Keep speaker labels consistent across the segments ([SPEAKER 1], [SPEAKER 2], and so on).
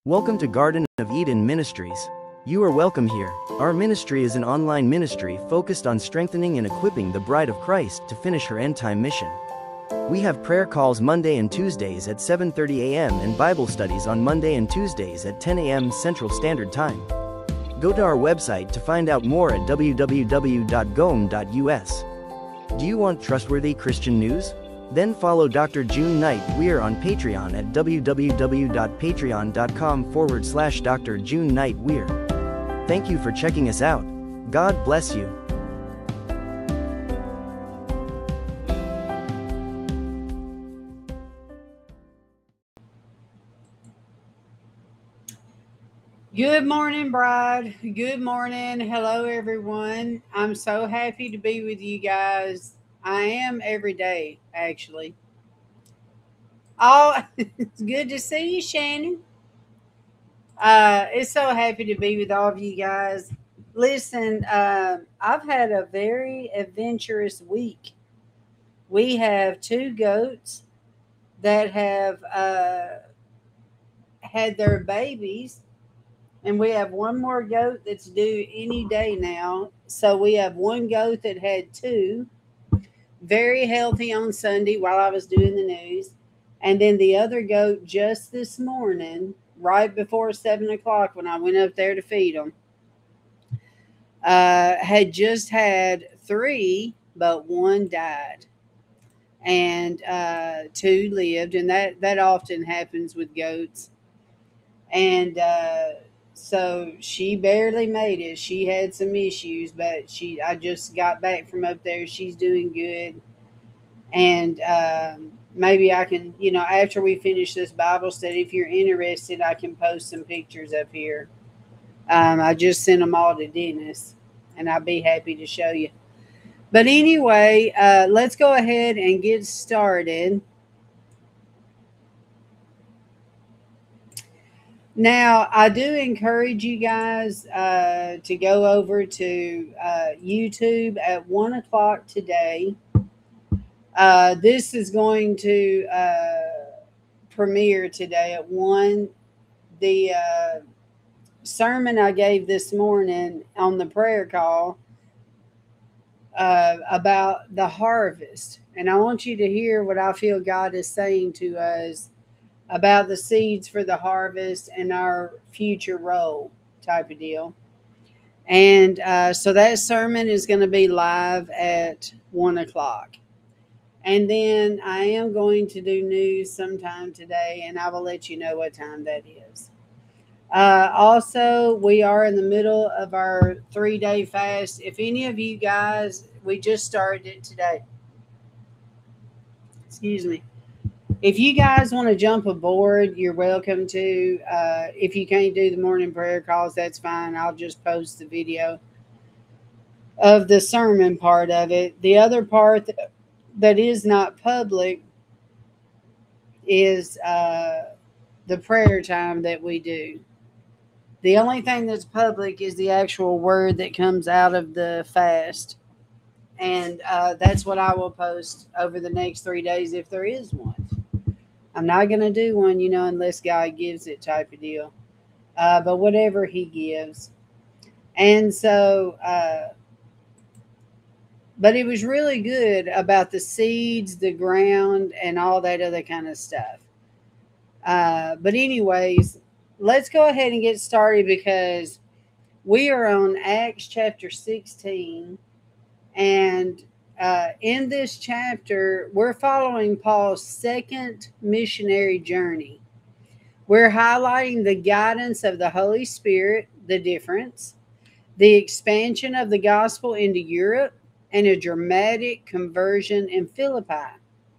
[SPEAKER 1] Welcome to Garden of Eden Ministries. You are welcome here. Our ministry is an online ministry focused on strengthening and equipping the bride of Christ to finish her end-time mission. We have prayer calls Monday and Tuesdays at 7:30 a.m. and Bible studies on Monday and Tuesdays at 10 a.m. Central Standard Time. Go to our website to find out more at www.goem.us. Do you want trustworthy Christian news? Then follow Dr. June Knight Weir on Patreon at www.patreon.com/Dr. June Knight Weir. Thank you for checking us out. God bless you.
[SPEAKER 2] Good morning, bride. Good morning. Hello, everyone. I'm so happy to be with you guys. I am every day, actually. Oh, it's good to see you, Shannon. It's so happy to be with all of you guys. Listen, I've had a very adventurous week. We have 2 goats that have had their babies. And we have 1 more goat that's due any day now. So we have 1 goat that had 2, very healthy on Sunday while I was doing the news. And then the other goat just this morning, right before 7 o'clock when I went up there to feed them, had just had 3, but 1 died. And 2 lived. And that often happens with goats. And so she barely made it. She had some issues, but I just got back from up there. She's doing good. And maybe I can, after we finish this Bible study, if you're interested, I can post some pictures up here. I just sent them all to Dennis, and I'll be happy to show you. But anyway, let's go ahead and get started. Now, I do encourage you guys to go over to YouTube at 1 o'clock today. This is going to premiere today at 1. The sermon I gave this morning on the prayer call about the harvest. And I want you to hear what I feel God is saying to us about the seeds for the harvest and our future role type of deal. And so that sermon is going to be live at 1 o'clock. And then I am going to do news sometime today, and I will let you know what time that is. Also, we are in the middle of our 3-day fast. If any of you guys, we just started it today. Excuse me. If you guys want to jump aboard, you're welcome to. If you can't do the morning prayer calls, that's fine. I'll just post the video of the sermon part of it. The other part that is not public is the prayer time that we do. The only thing that's public is the actual word that comes out of the fast. And that's what I will post over the next 3 days if there is one. I'm not going to do one, unless God gives it type of deal. But whatever he gives. And so, but it was really good about the seeds, the ground, and all that other kind of stuff. But anyways, let's go ahead and get started because we are on Acts chapter 16. And in this chapter, we're following Paul's 2nd missionary journey. We're highlighting the guidance of the Holy Spirit, the difference, the expansion of the gospel into Europe, and a dramatic conversion in Philippi.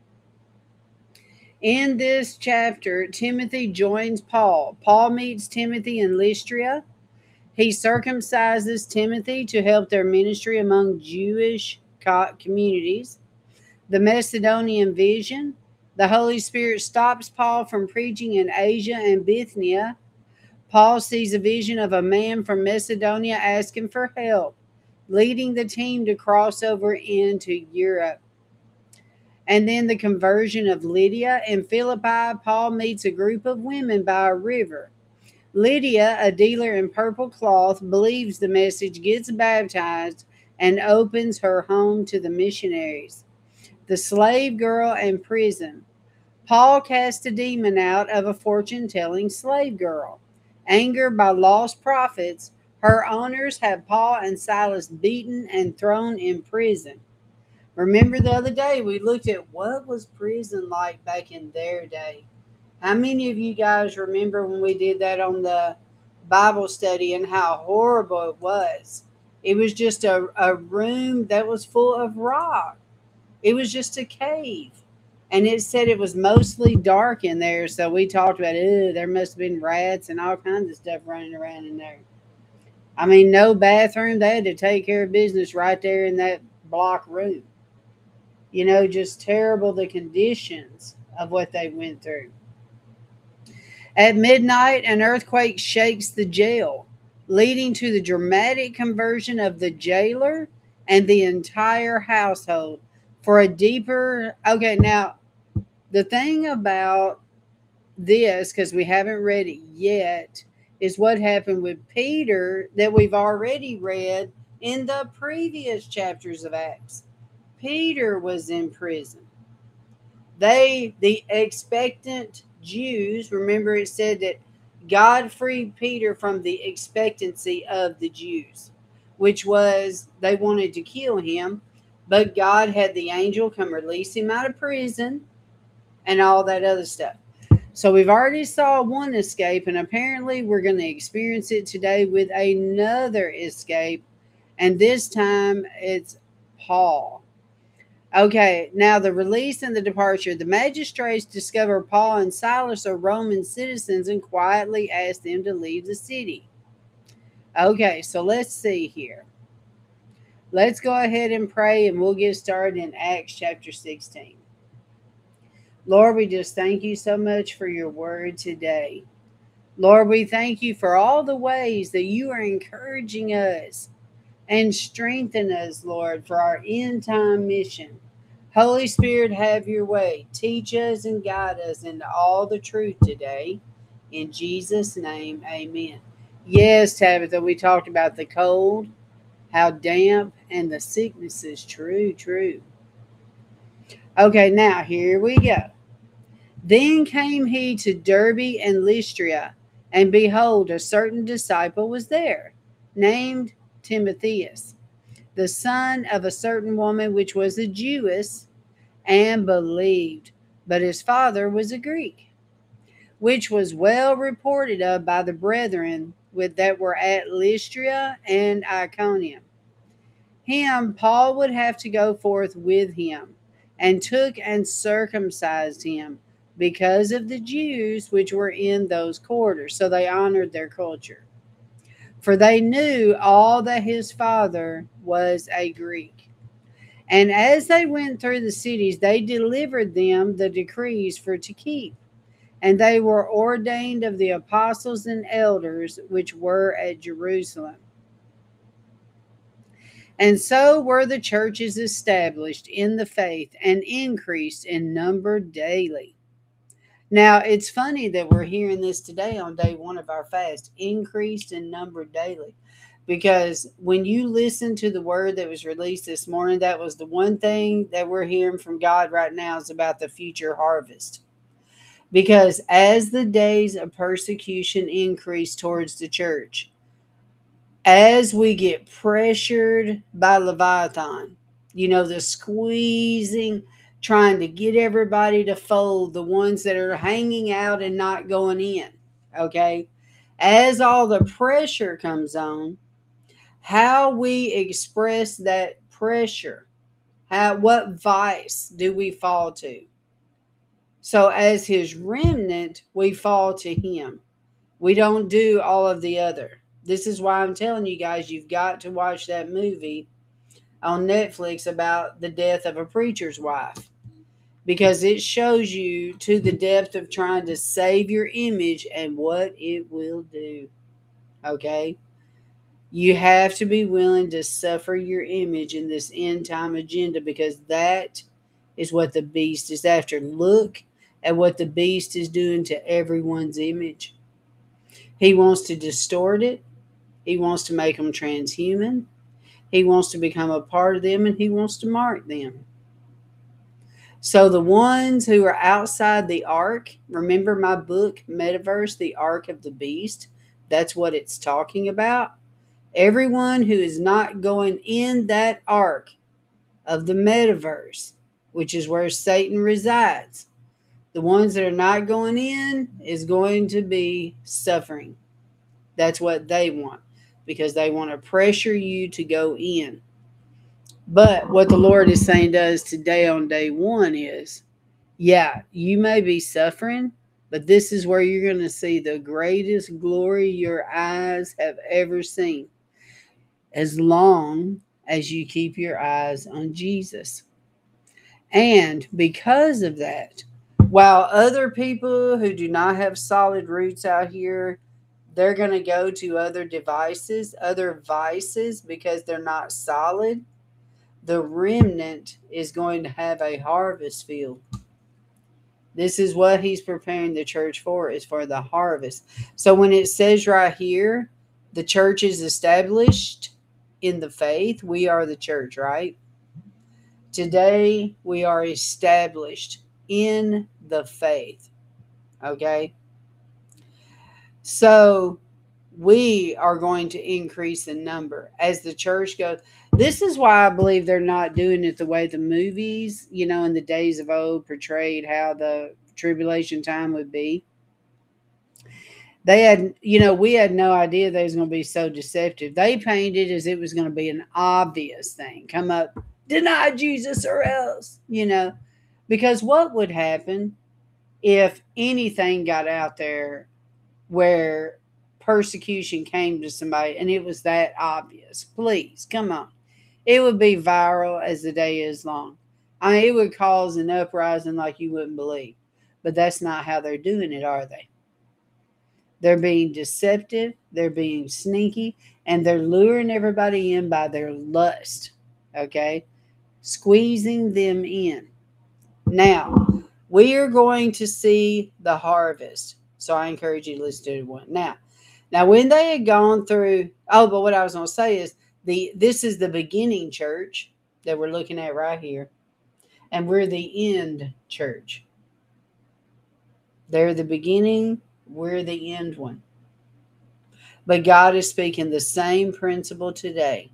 [SPEAKER 2] In this chapter, Timothy joins Paul. Paul meets Timothy in Lystra. He circumcises Timothy to help their ministry among Jewish communities. The Macedonian vision. The Holy Spirit stops Paul from preaching in Asia and Bithynia. Paul sees a vision of a man from Macedonia asking for help, leading the team to cross over into Europe. And then the conversion of Lydia. In Philippi, Paul meets a group of women by a river. Lydia, a dealer in purple cloth, believes the message, gets baptized, and opens her home to the missionaries. The slave girl in prison. Paul cast a demon out of a fortune telling slave girl. Angered by lost prophets, her owners have Paul and Silas beaten and thrown in prison. Remember the other day we looked at what was prison like back in their day. How many of you guys remember when we did that on the Bible study and how horrible it was? It was just a room that was full of rock. It was just a cave. And it said it was mostly dark in there. So we talked about, there must have been rats and all kinds of stuff running around in there. I mean, no bathroom. They had to take care of business right there in that block room. Just terrible the conditions of what they went through. At midnight, an earthquake shakes the jail, leading to the dramatic conversion of the jailer and the entire household for a deeper. Okay, now, the thing about this, because we haven't read it yet, is what happened with Peter that we've already read in the previous chapters of Acts. Peter was in prison. The expectant Jews, remember it said that God freed Peter from the expectancy of the Jews, which was they wanted to kill him, but God had the angel come release him out of prison and all that other stuff. So we've already saw one escape, and apparently we're going to experience it today with another escape, and this time it's Paul. Okay, now the release and the departure. The magistrates discover Paul and Silas are Roman citizens and quietly ask them to leave the city. Okay, so let's see here. Let's go ahead and pray, and we'll get started in Acts chapter 16. Lord, we just thank you so much for your word today. Lord, we thank you for all the ways that you are encouraging us and strengthen us, Lord, for our end time mission. Holy Spirit, have your way. Teach us and guide us into all the truth today. In Jesus' name, amen. Yes, Tabitha, we talked about the cold, how damp, and the sicknesses. True. Okay, now here we go. Then came he to Derbe and Lystra, and behold, a certain disciple was there, named Timotheus, the son of a certain woman which was a Jewess, and believed, but his father was a Greek, which was well reported of by the brethren that were at Lystra and Iconium. Him Paul would have to go forth with him, and took and circumcised him, because of the Jews which were in those quarters. So they honored their culture. For they knew all that his father was a Greek. And as they went through the cities, they delivered them the decrees for to keep. And they were ordained of the apostles and elders which were at Jerusalem. And so were the churches established in the faith and increased in number daily. Now, it's funny that we're hearing this today on day one of our fast, increased in number daily. Because when you listen to the word that was released this morning, that was the one thing that we're hearing from God right now is about the future harvest. Because as the days of persecution increase towards the church, as we get pressured by Leviathan, the squeezing, trying to get everybody to fold, the ones that are hanging out and not going in, okay? As all the pressure comes on, how we express that pressure, what vice do we fall to? So as his remnant, we fall to him. We don't do all of the other. This is why I'm telling you guys, you've got to watch that movie on Netflix about the death of a preacher's wife, because it shows you to the depth of trying to save your image and what it will do. Okay? You have to be willing to suffer your image in this end time agenda, because that is what the beast is after. Look at what the beast is doing to everyone's image. He wants to distort it. He wants to make them transhuman. He wants to become a part of them, and he wants to mark them. So the ones who are outside the ark, remember my book, Metaverse, the Ark of the Beast? That's what it's talking about. Everyone who is not going in that ark of the metaverse, which is where Satan resides, the ones that are not going in is going to be suffering. That's what they want, because they want to pressure you to go in. But what the Lord is saying to us today on day one is, yeah, you may be suffering, but this is where you're going to see the greatest glory your eyes have ever seen, as long as you keep your eyes on Jesus. And because of that, while other people who do not have solid roots out here, they're going to go to other devices, other vices, because they're not solid, the remnant is going to have a harvest field. This is what he's preparing the church for, is for the harvest. So when it says right here, the church is established in the faith, we are the church, right? Today, we are established in the faith. Okay? So we are going to increase in number as the church goes. This is why I believe they're not doing it the way the movies, in the days of old portrayed how the tribulation time would be. They had, we had no idea they was going to be so deceptive. They painted as it was going to be an obvious thing. Come up, deny Jesus or else, because what would happen if anything got out there where persecution came to somebody and it was that obvious? Please, come on. It would be viral as the day is long. I mean, it would cause an uprising like you wouldn't believe. But that's not how they're doing it, are they? They're being deceptive, they're being sneaky, and they're luring everybody in by their lust, okay? Squeezing them in. Now, we are going to see the harvest. So I encourage you to listen to one. Now, when they had gone through, but what I was going to say is, this is the beginning church that we're looking at right here, and we're the end church. They're the beginning, we're the end one. But God is speaking the same principle today.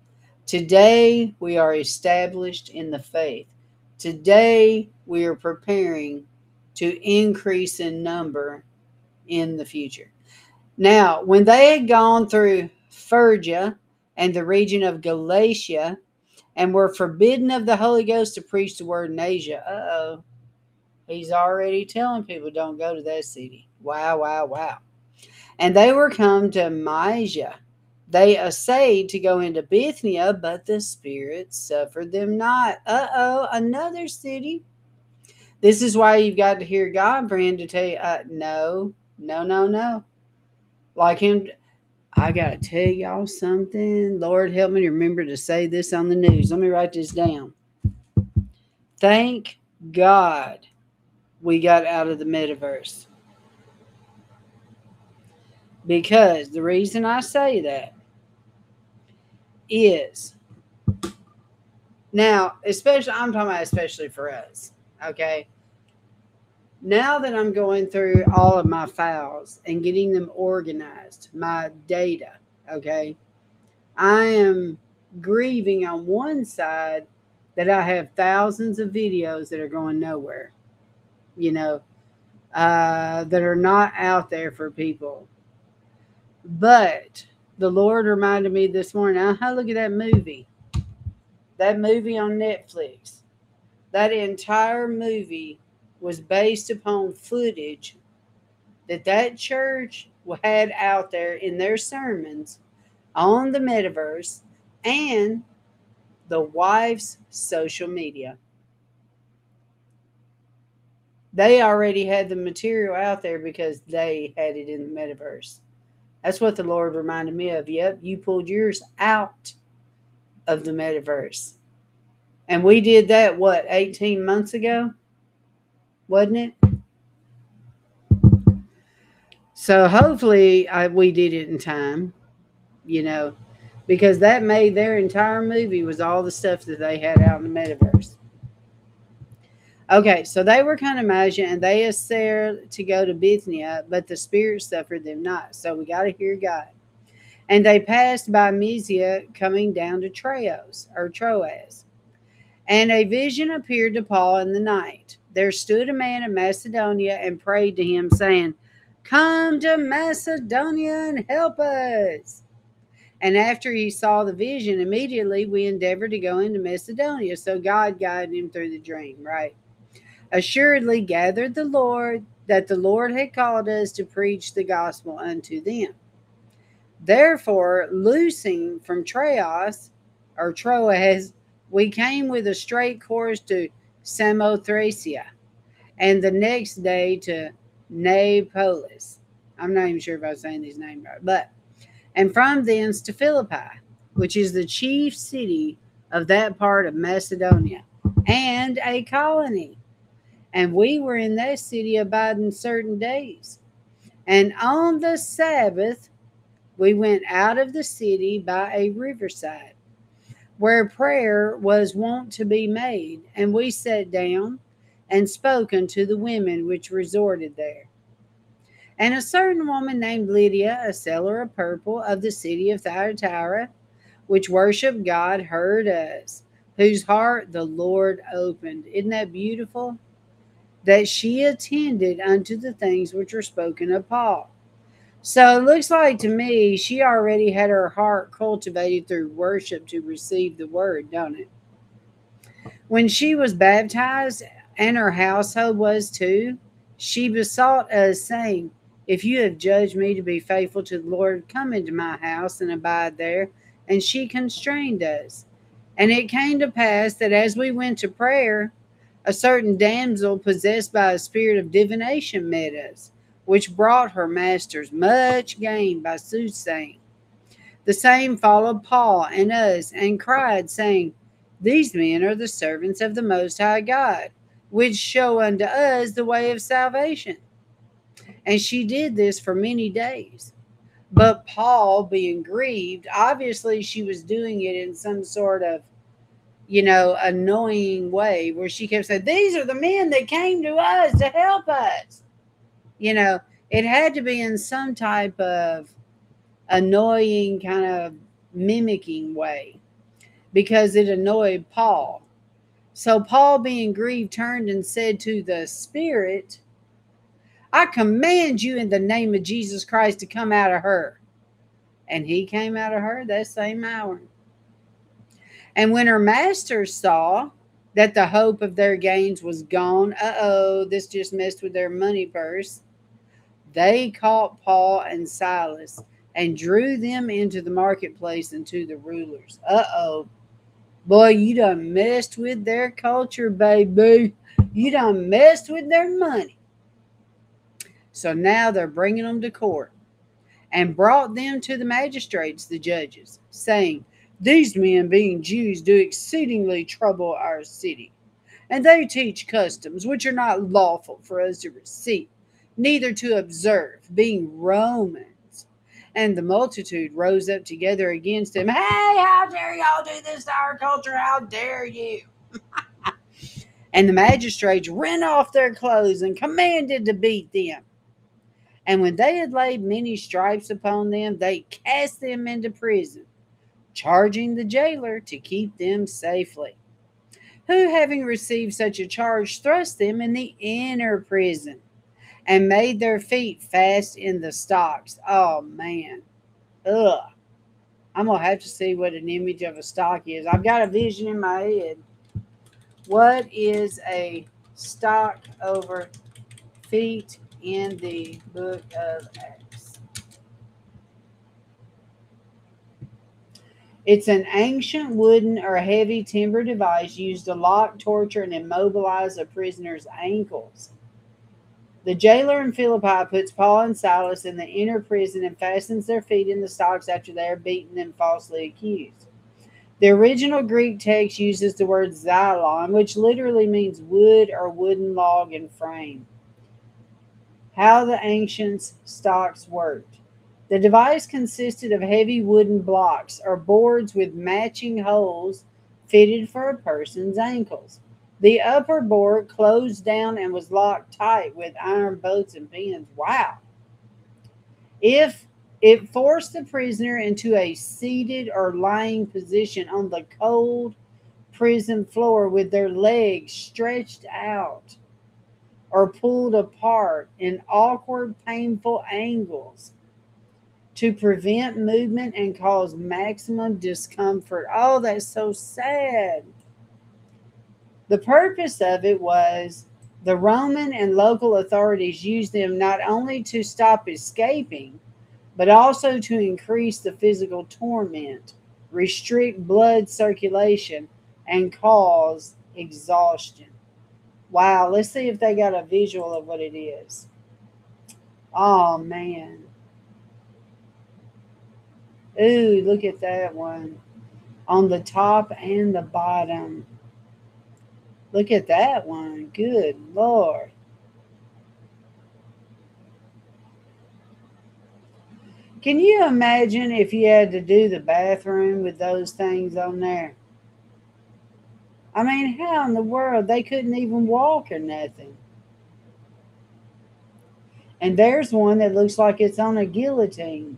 [SPEAKER 2] Today, we are established in the faith. Today, we are preparing to increase in number in the future. Now, when they had gone through Phrygia and the region of Galatia and were forbidden of the Holy Ghost to preach the word in Asia, he's already telling people don't go to that city. Wow. And they were come to Mysia. They essayed to go into Bithynia, but the Spirit suffered them not. Another city. This is why you've got to hear God, friend, to tell you, no. Like him, I got to tell y'all something. Lord, help me to remember to say this on the news. Let me write this down. Thank God we got out of the metaverse. Because the reason I say that is, now, I'm talking about especially for us, okay? Now that I'm going through all of my files and getting them organized, my data, okay, I am grieving on one side that I have thousands of videos that are going nowhere, that are not out there for people. But the Lord reminded me this morning, look at that movie. That movie on Netflix. That entire movie was based upon footage that church had out there in their sermons on the metaverse and the wife's social media. They already had the material out there because they had it in the metaverse. That's what the Lord reminded me of. Yep, you pulled yours out of the metaverse. And we did that, 18 months ago? Wasn't it? So hopefully we did it in time, you know, because that made their entire movie was all the stuff that they had out in the metaverse. Okay, so they were kind of magi and they essayed to go to Bithynia, but the Spirit suffered them not. So we got to hear God. And they passed by Mysia, coming down to Troas. And a vision appeared to Paul in the night. There stood a man of Macedonia and prayed to him, saying, "Come to Macedonia and help us." And after he saw the vision, immediately we endeavored to go into Macedonia. So God guided him through the dream, right? Assuredly gathered the Lord that the Lord had called us to preach the gospel unto them. Therefore, loosing from Troas, we came with a straight course to Samothracia, and the next day to Neapolis. I'm not even sure if I was saying these names right, and from thence to Philippi, which is the chief city of that part of Macedonia, and a colony. And we were in that city abiding certain days. And on the Sabbath, we went out of the city by a riverside, where prayer was wont to be made, and we sat down and spoke unto the women which resorted there. And a certain woman named Lydia, a seller of purple of the city of Thyatira, which worshiped God, heard us, whose heart the Lord opened. Isn't that beautiful? That she attended unto the things which were spoken of Paul. So it looks like to me she already had her heart cultivated through worship to receive the word, don't it? When she was baptized, and her household was too, she besought us, saying, "If you have judged me to be faithful to the Lord, come into my house and abide there." And she constrained us. And it came to pass that as we went to prayer, a certain damsel possessed by a spirit of divination met us, which brought her masters much gain by soothsaying. The same followed Paul and us, and cried, saying, "These men are the servants of the Most High God, which show unto us the way of salvation." And she did this for many days. But Paul, being grieved, obviously she was doing it in some sort of, annoying way where she kept saying, "These are the men that came to us to help us." You know, it had to be in some type of annoying kind of mimicking way because it annoyed Paul. So Paul, being grieved, turned and said to the Spirit, "I command you in the name of Jesus Christ to come out of her." And he came out of her that same hour. And when her masters saw that the hope of their gains was gone, this just messed with their money purse, they caught Paul and Silas and drew them into the marketplace and to the rulers. Boy, you done messed with their culture, baby. You done messed with their money. So now they're bringing them to court, and brought them to the magistrates, the judges, saying, "These men, being Jews, do exceedingly trouble our city, and they teach customs which are not lawful for us to receive, neither to observe, being Romans." And the multitude rose up together against him. "Hey, how dare y'all do this to our culture? How dare you?" And the magistrates rent off their clothes and commanded to beat them. And when they had laid many stripes upon them, they cast them into prison, charging the jailer to keep them safely, who, having received such a charge, thrust them in the inner prison and made their feet fast in the stocks. Oh, man. Ugh. I'm going to have to see what an image of a stock is. I've got a vision in my head. What is a stock over feet in the book of Acts? It's an ancient wooden or heavy timber device used to lock, torture, and immobilize a prisoner's ankles. The jailer in Philippi puts Paul and Silas in the inner prison and fastens their feet in the stocks after they are beaten and falsely accused. The original Greek text uses the word xylon, which literally means wood or wooden log and frame. how the ancient stocks worked. The device consisted of heavy wooden blocks or boards with matching holes fitted for a person's ankles. The upper board closed down and was locked tight with iron bolts and pins. Wow. If it forced the prisoner into a seated or lying position on the cold prison floor with their legs stretched out or pulled apart in awkward, painful angles to prevent movement and cause maximum discomfort. Oh, that's so sad. The purpose of it was the Roman and local authorities used them not only to stop escaping, but also to increase the physical torment, restrict blood circulation, and cause exhaustion. Wow, let's see if they got a visual of what it is. Oh, man. Ooh, look at that one. On the top and the bottom. Look at that one. Good Lord. Can you imagine if you had to do the bathroom with those things on there? I mean, how in the world? They couldn't even walk or nothing. And there's one that looks like it's on a guillotine.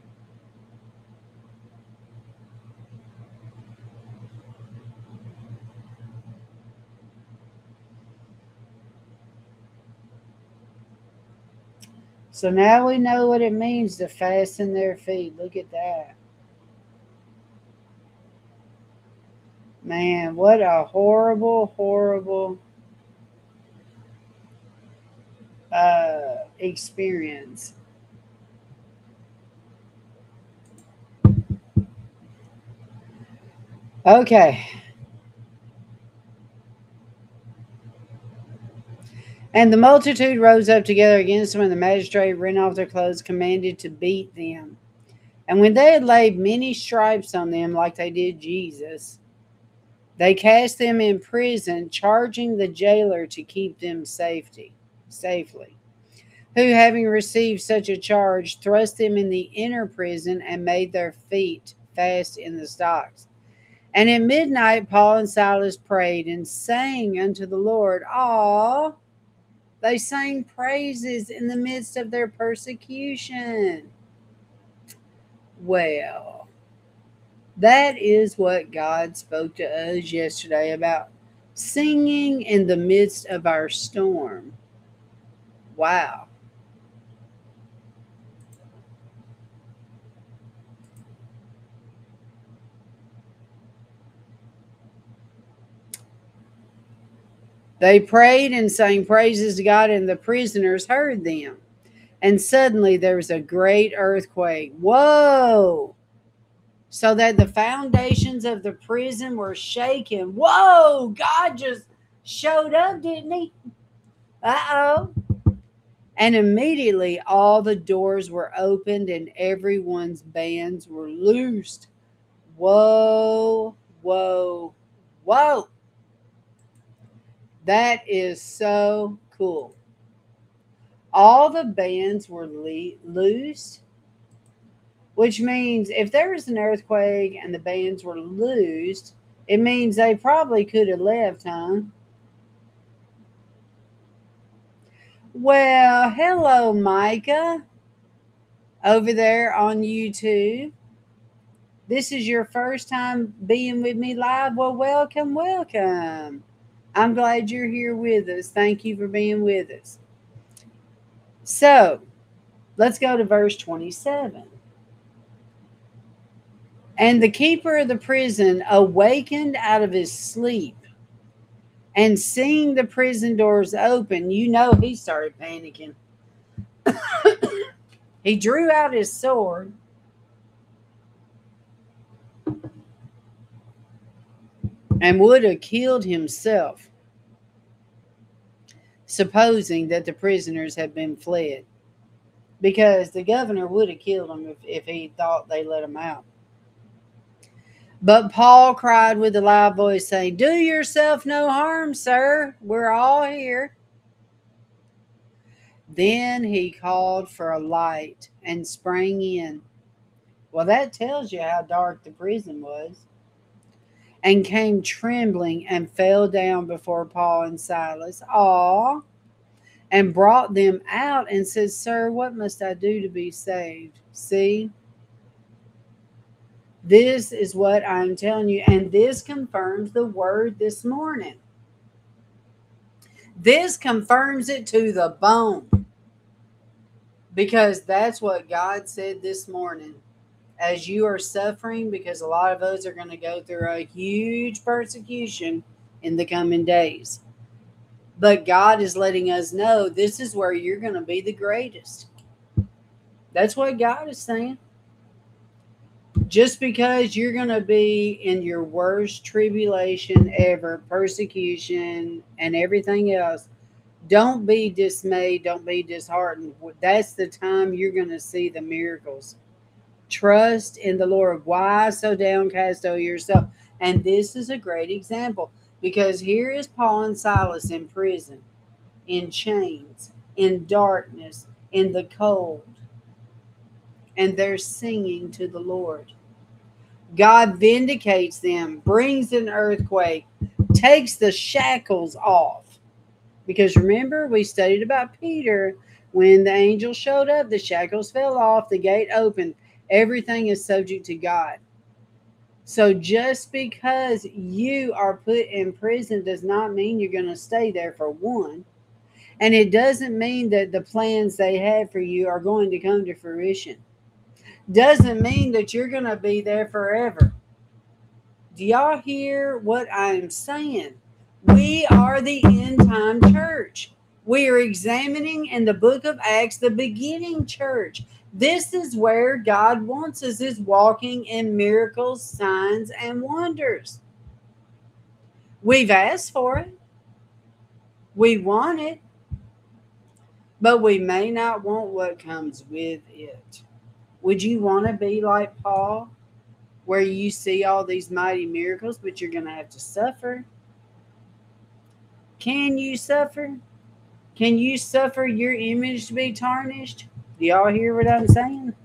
[SPEAKER 2] So now we know what it means to fasten their feet. Look at that. Man, what a horrible, horrible experience. Okay. And the multitude rose up together against them, and the magistrate, rent off their clothes, commanded to beat them. And when they had laid many stripes on them, like they did Jesus, they cast them in prison, charging the jailer to keep them safely. Who, having received such a charge, thrust them in the inner prison and made their feet fast in the stocks. And at midnight, Paul and Silas prayed and sang unto the Lord. Ah, they sang praises in the midst of their persecution. Well, that is what God spoke to us yesterday about singing in the midst of our storm. Wow. They prayed and sang praises to God, and the prisoners heard them. And suddenly there was a great earthquake. Whoa! So that the foundations of the prison were shaken. Whoa! God just showed up, didn't he? Uh-oh. And immediately all the doors were opened and everyone's bands were loosed. Whoa, whoa, whoa. That is so cool. All the bands were loosed, which means if there was an earthquake and the bands were loosed, it means they probably could have left, huh? Well, hello, Micah, over there on YouTube. This is your first time being with me live. Well, welcome, welcome. I'm glad you're here with us. Thank you for being with us. So, let's go to verse 27. And the keeper of the prison awakened out of his sleep, and seeing the prison doors open, you know he started panicking. He drew out his sword and would have killed himself, supposing that the prisoners had been fled, because the governor would have killed him if he thought they let him out. But Paul cried with a loud voice, saying, "Do yourself no harm, sir. We're all here." Then he called for a light and sprang in. Well, that tells you how dark the prison was. And came trembling and fell down before Paul and Silas. Aw. And brought them out and said, Sir, what must I do to be saved? See, this is what I'm telling you. And this confirms the word this morning. This confirms it to the bone. Because that's what God said this morning. As you are suffering, because a lot of us are going to go through a huge persecution in the coming days. But God is letting us know this is where you're going to be the greatest. That's what God is saying. Just because you're going to be in your worst tribulation ever, persecution and everything else, don't be dismayed. Don't be disheartened. That's the time you're going to see the miracles. Trust in the Lord. Why so downcast, O yourself? And this is a great example, because here is Paul and Silas in prison, in chains, in darkness, in the cold, and they're singing to the Lord. God vindicates them, brings an earthquake, takes the shackles off. Because remember, we studied about Peter. When the angel showed up, the shackles fell off, the gate opened. Everything is subject to God. So just because you are put in prison does not mean you're going to stay there, for one. And it doesn't mean that the plans they have for you are going to come to fruition. Doesn't mean that you're going to be there forever. Do y'all hear what I'm saying? We are the end time church. We are examining in the book of Acts the beginning church. This is where God wants us, is walking in miracles, signs, and wonders. We've asked for it. We want it. But we may not want what comes with it. Would you want to be like Paul, where you see all these mighty miracles, but you're going to have to suffer? Can you suffer? Can you suffer your image to be tarnished? Do y'all hear what I'm saying?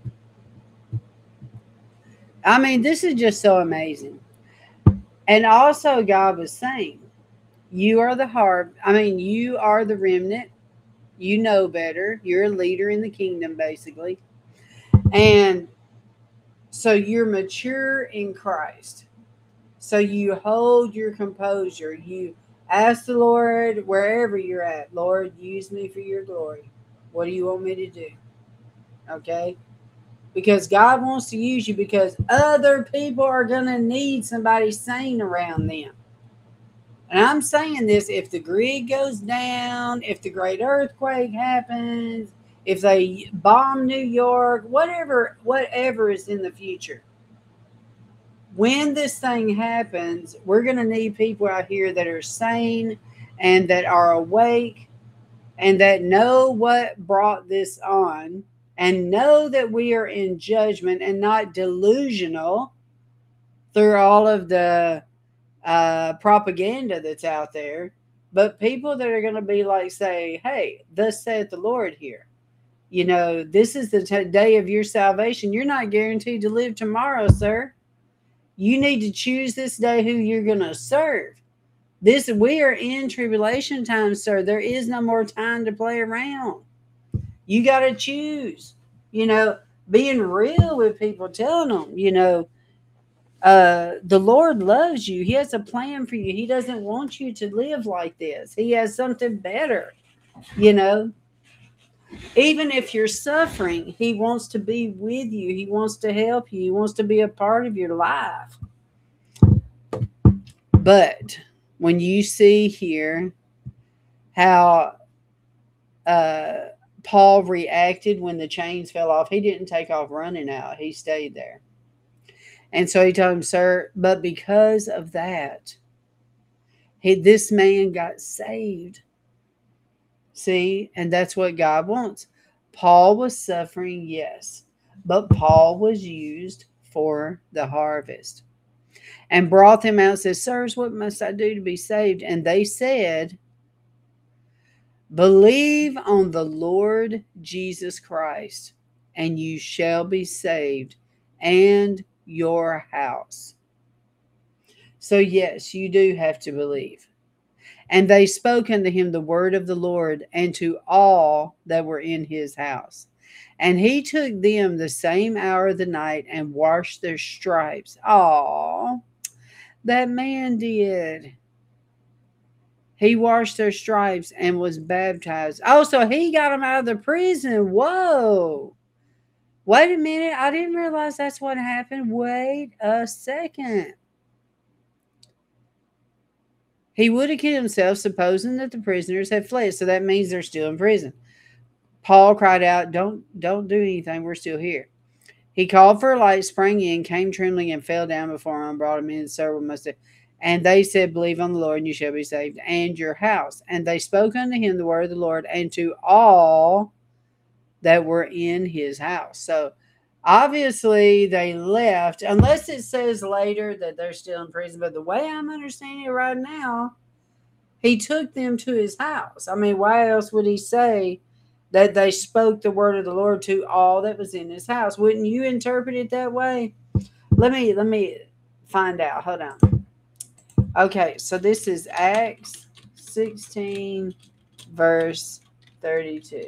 [SPEAKER 2] I mean, this is just so amazing. And also, God was saying, you are the you are the remnant. You know better. You're a leader in the kingdom, basically. And so you're mature in Christ. So you hold your composure. You ask the Lord, wherever you're at, Lord, use me for your glory. What do you want me to do? Okay? Because God wants to use you, because other people are going to need somebody sane around them. And I'm saying this, if the grid goes down, if the great earthquake happens, if they bomb New York, whatever is in the future. When this thing happens, we're going to need people out here that are sane and that are awake and that know what brought this on and know that we are in judgment and not delusional through all of the propaganda that's out there, but people that are going to be like, say, hey, thus saith the Lord here. You know, this is the day of your salvation. You're not guaranteed to live tomorrow, sir. You need to choose this day who you're going to serve. We are in tribulation time, sir. There is no more time to play around. You got to choose, being real with people, telling them, the Lord loves you. He has a plan for you. He doesn't want you to live like this. He has something better, Even if you're suffering, He wants to be with you. He wants to help you. He wants to be a part of your life. But when you see here how Paul reacted when the chains fell off, he didn't take off running out. He stayed there. And so he told him, sir, but because of that, this man got saved. See, and that's what God wants. Paul was suffering, yes, but Paul was used for the harvest. And brought them out and said, sirs, what must I do to be saved? And they said, Believe on the Lord Jesus Christ, and you shall be saved, and your house. So, yes, you do have to believe. And they spoke unto him the word of the Lord, and to all that were in his house. And he took them the same hour of the night and washed their stripes. Oh, that man did. He washed their stripes and was baptized. Oh, so he got them out of the prison. Whoa. Wait a minute. I didn't realize that's what happened. Wait a second. He would have killed himself, supposing that the prisoners had fled. So that means they're still in prison. Paul cried out, Don't do anything. We're still here. He called for a light, sprang in, came trembling, and fell down before him, and brought him in. Several must have. And they said, Believe on the Lord, and you shall be saved, and your house. And they spoke unto him the word of the Lord, and to all that were in his house. So obviously they left, unless it says later that they're still in prison. But the way I'm understanding it right now, he took them to his house. I mean, why else would he say that they spoke the word of the Lord to all that was in his house? Wouldn't you interpret it that way? Let me find out. Hold on. Okay, so this is Acts 16, verse 32.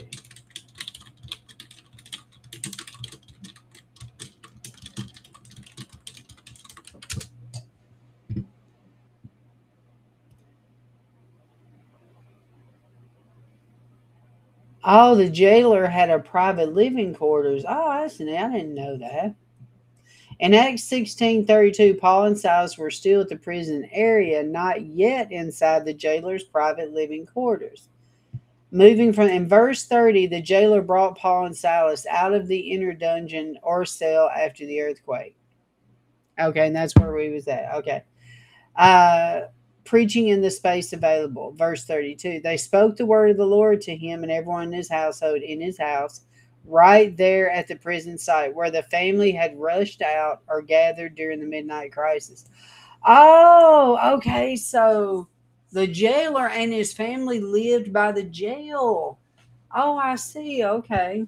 [SPEAKER 2] Oh, the jailer had a private living quarters. Oh, I didn't know that. In Acts 16:32, Paul and Silas were still at the prison area, not yet inside the jailer's private living quarters. Moving from in verse 30, the jailer brought Paul and Silas out of the inner dungeon or cell after the earthquake. Okay, and that's where we was at. Okay. Preaching in the space available. Verse 32. They spoke the word of the Lord to him and everyone in his household in his house, right there at the prison site where the family had rushed out or gathered during the midnight crisis. Oh, okay. So the jailer and his family lived by the jail. Oh, I see. Okay.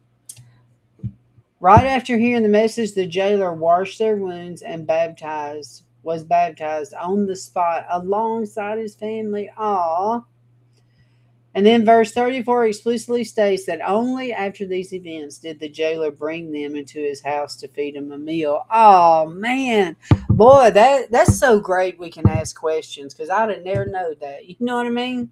[SPEAKER 2] Right after hearing the message, the jailer washed their wounds and was baptized on the spot alongside his family. Aw. And then verse 34 explicitly states that only after these events did the jailer bring them into his house to feed them a meal. Oh man, boy, that's so great. We can ask questions because I didn't never know that. You know what I mean?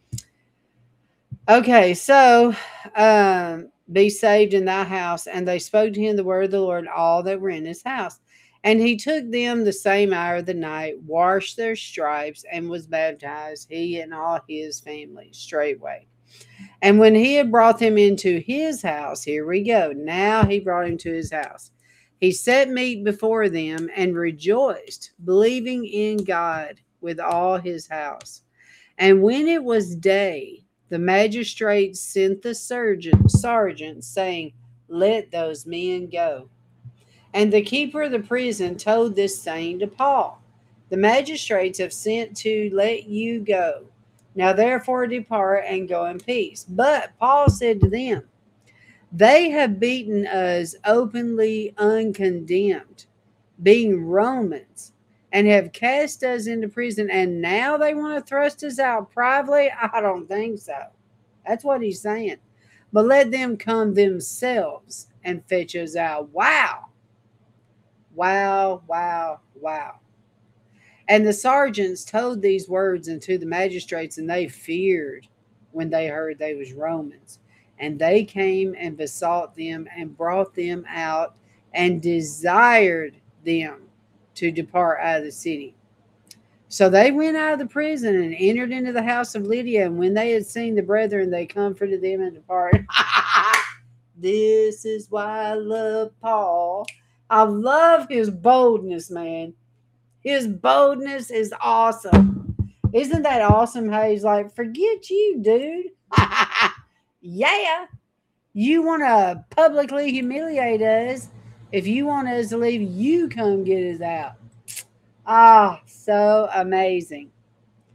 [SPEAKER 2] Okay, so be saved in thy house. And they spoke to him the word of the Lord, all that were in his house. And he took them the same hour of the night, washed their stripes, and was baptized, he and all his family, straightway. And when he had brought them into his house, here we go. Now he brought him to his house. He set meat before them and rejoiced, believing in God with all his house. And when it was day, the magistrates sent the sergeant, saying, Let those men go. And the keeper of the prison told this saying to Paul, The magistrates have sent to let you go. Now therefore depart and go in peace. But Paul said to them, They have beaten us openly uncondemned, being Romans, and have cast us into prison, and now they want to thrust us out privately? I don't think so. That's what he's saying. But let them come themselves and fetch us out. Wow. Wow, wow, wow. And the sergeants told these words unto the magistrates, and they feared when they heard they was Romans. And they came and besought them and brought them out and desired them to depart out of the city. So they went out of the prison and entered into the house of Lydia. And when they had seen the brethren, they comforted them and departed. This is why I love Paul. I love his boldness, man. His boldness is awesome. Isn't that awesome how he's like, forget you, dude. Yeah. You want to publicly humiliate us. If you want us to leave, you come get us out. Ah, so amazing.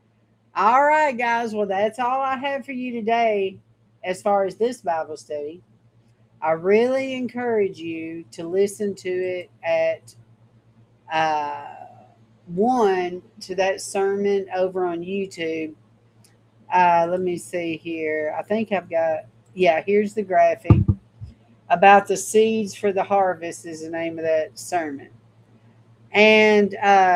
[SPEAKER 2] All right, guys. Well, that's all I have for you today as far as this Bible study. I really encourage you to listen to it at uh, one to that sermon over on YouTube. Let me see here. I think I've got, yeah, here's the graphic. About the seeds for the harvest is the name of that sermon. And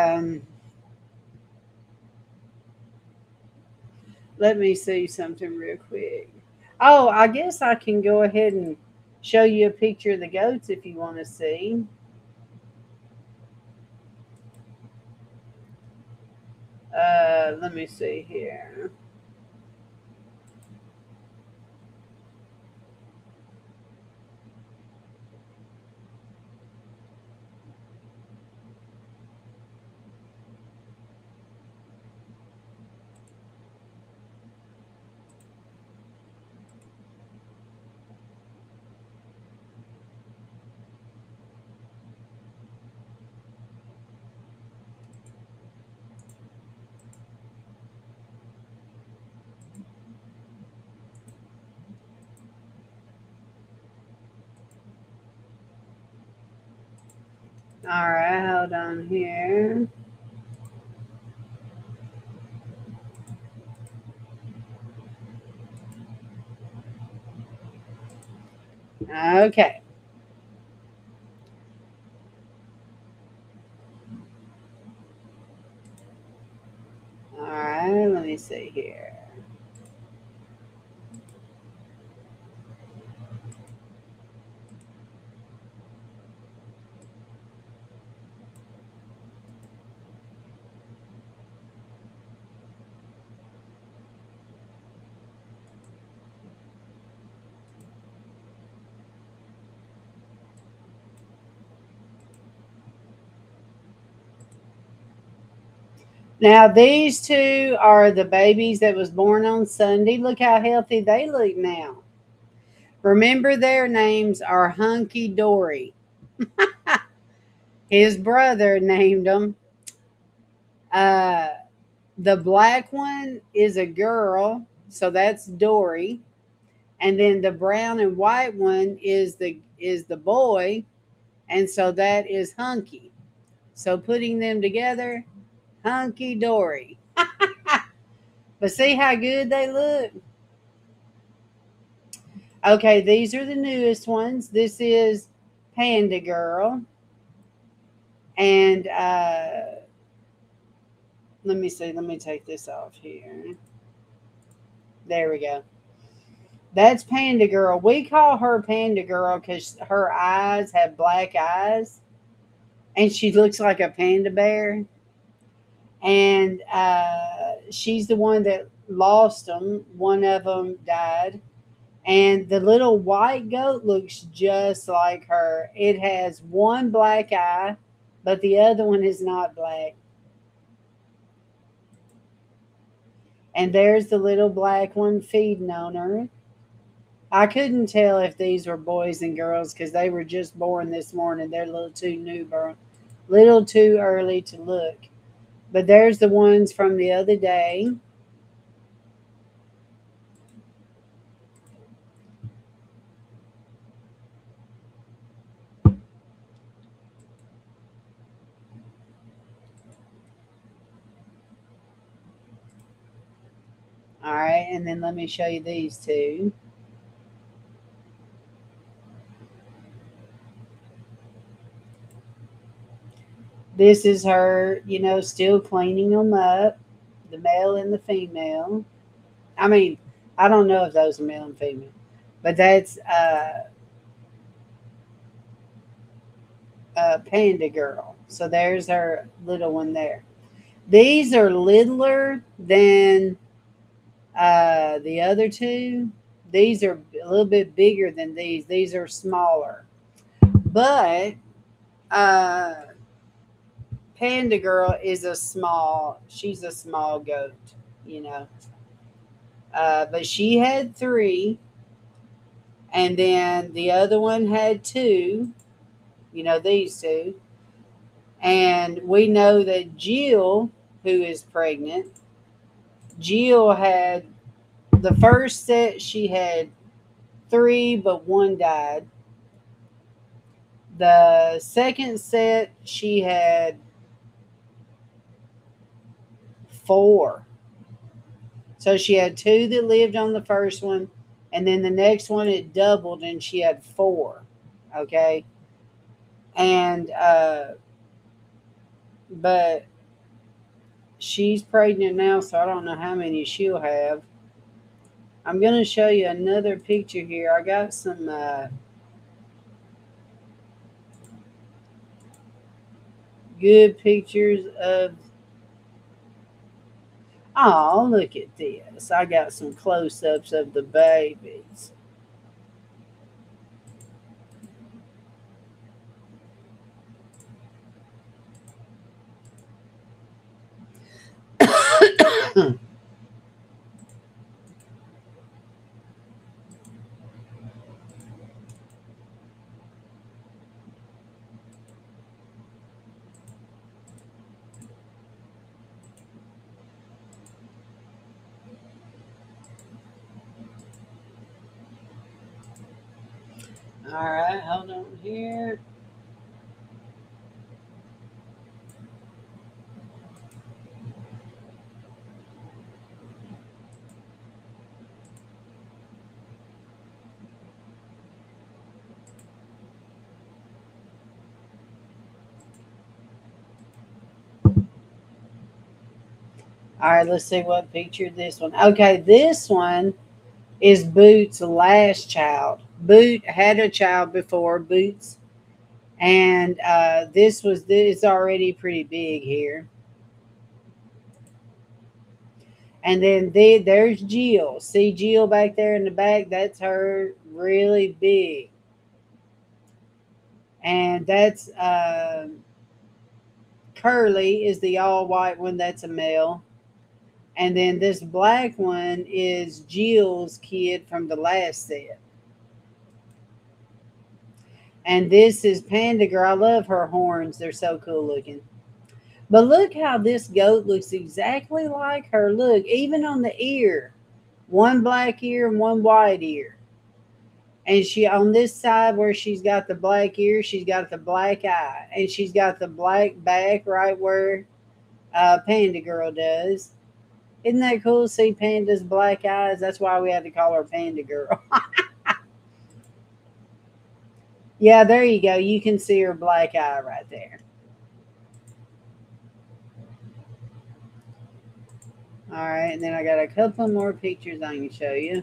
[SPEAKER 2] let me see something real quick. Oh, I guess I can go ahead and show you a picture of the goats if you want to see. Let me see here. All right, hold on here. Okay. All right, let me see here. Now these two are the babies that was born on Sunday. Look how healthy they look now. Remember their names are Hunky Dory. His brother named them. Uh, the black one is a girl, so that's Dory, and then the brown and white one is the boy, and so that is Hunky. So putting them together, Hunky Dory. But see how good they look. Okay, these are the newest ones. This is Panda Girl, and let me see. Let me take this off here. There we go. That's Panda Girl. We call her Panda Girl because her eyes have black eyes, and she looks like a panda bear. And she's the one that lost them. One of them died, and the little white goat looks just like her. It has one black eye, but the other one is not black. And there's the little black one feeding on her. I couldn't tell if these were boys and girls because they were just born this morning. They're a little too newborn, little too early to look. But there's the ones from the other day. All right, and then let me show you these two. This is her, still cleaning them up, the male and the female. I mean, I don't know if those are male and female, but that's Panda Girl. So there's her little one there. These are littler than the other two. These are a little bit bigger than these. These are smaller. But uh, Panda Girl she's a small goat, you know. But she had three, and then the other one had two, these two. And we know that Jill, who is pregnant, Jill had the first set, she had three, but one died. The second set, she had four. So she had two that lived on the first one, and then the next one it doubled and she had four. Okay. And, but she's pregnant now, so I don't know how many she'll have. I'm going to show you another picture here. I got some good pictures of. Oh, look at this. I got some close ups of the babies. All right, hold on here. All right, let's see what picture this one. Okay, this one is Boots' last child. Boot had a child before Boots, and this already pretty big here. And then there's Jill. See Jill back there in the back? That's her, really big. And that's Curly is the all white one. That's a male. And then this black one is Jill's kid from the last set. And this is Panda Girl. I love her horns. They're so cool looking. But look how this goat looks exactly like her. Look, even on the ear. One black ear and one white ear. And she on this side where she's got the black ear, she's got the black eye. And she's got the black back right where Panda Girl does. Isn't that cool? See Panda's black eyes? That's why we had to call her Panda Girl. Yeah, there you go. You can see her black eye right there. All right, and then I got a couple more pictures I can show you.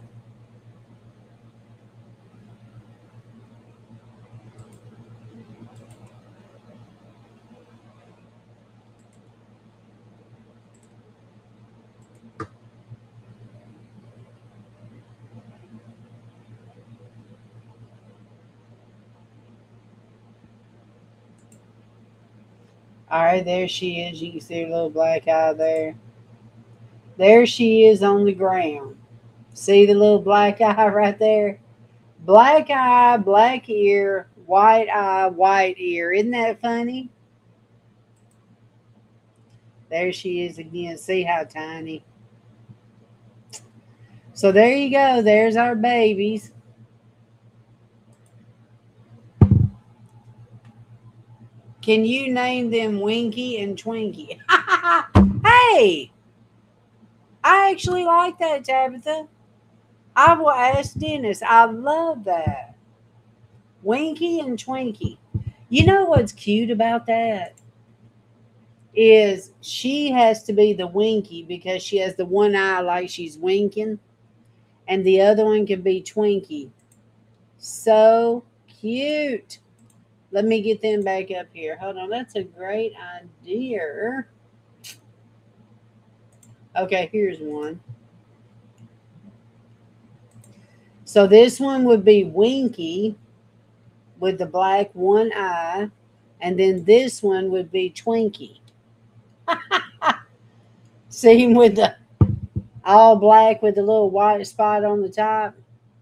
[SPEAKER 2] All right, there she is. You can see her little black eye there. There she is on the ground. See the little black eye right there? Black eye, black ear, white eye, white ear. Isn't that funny? There she is again. See how tiny. So there you go. There's our babies. Can you name them Winky and Twinkie? Hey, I actually like that, Tabitha. I will ask Dennis. I love that. Winky and Twinkie. You know what's cute about that? Is she has to be the Winky because she has the one eye like she's winking, and the other one can be Twinkie. So cute. Let me get them back up here. Hold on. That's a great idea. Okay, here's one. So this one would be Winky with the black one eye, and then this one would be Twinkie. See him with the all black with the little white spot on the top?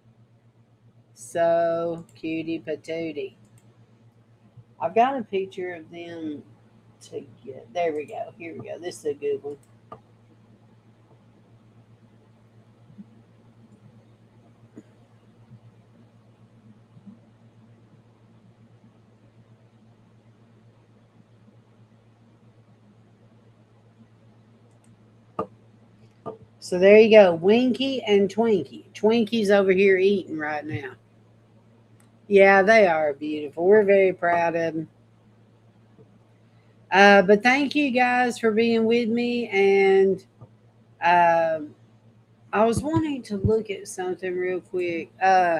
[SPEAKER 2] So cutie patootie. I've got a picture of them to get. There we go. Here we go. This is a good one. So there you go, Winky and Twinkie. Twinkie's over here eating right now. Yeah, they are beautiful. We're very proud of them. But thank you guys for being with me. And I was wanting to look at something real quick.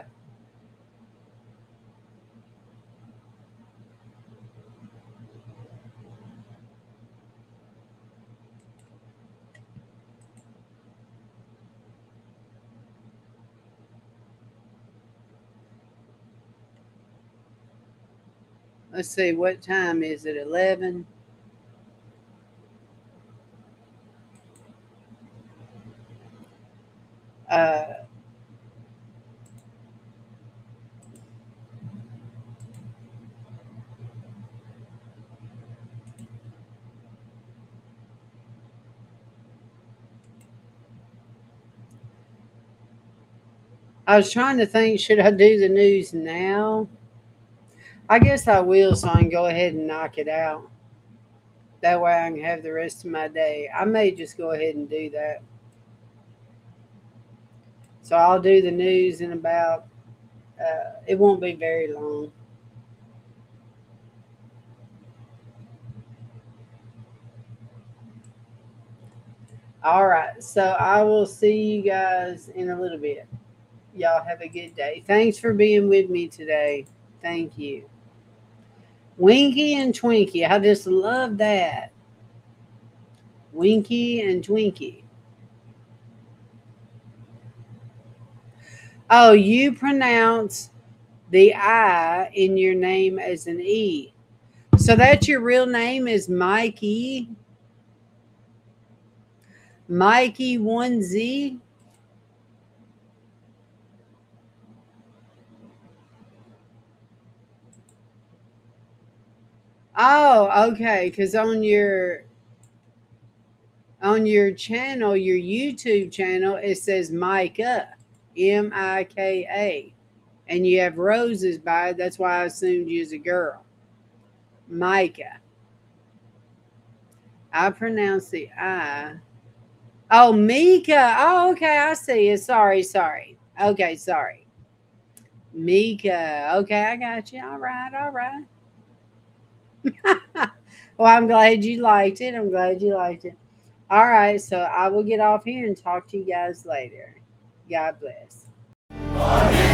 [SPEAKER 2] Let's see, what time is it? 11? Uh, I was trying to think, should I do the news now? I guess I will, so I can go ahead and knock it out. That way I can have the rest of my day. I may just go ahead and do that. So I'll do the news in about, it won't be very long. All right. So I will see you guys in a little bit. Y'all have a good day. Thanks for being with me today. Thank you. Winky and Twinkie. I just love that. Winky and Twinkie. Oh, you pronounce the I in your name as an E. So that's your real name is Mikey? Mikey 1Z? Oh, okay. Because on your channel, your YouTube channel, it says Micah, Mika, and you have roses by it. That's why I assumed you was a girl. Micah. I pronounce the I. Oh, Mika. Oh, okay. I see it. Sorry. Okay, sorry. Mika. Okay, I got you. All right. Well, I'm glad you liked it. All right, so I will get off here and talk to you guys later. God bless.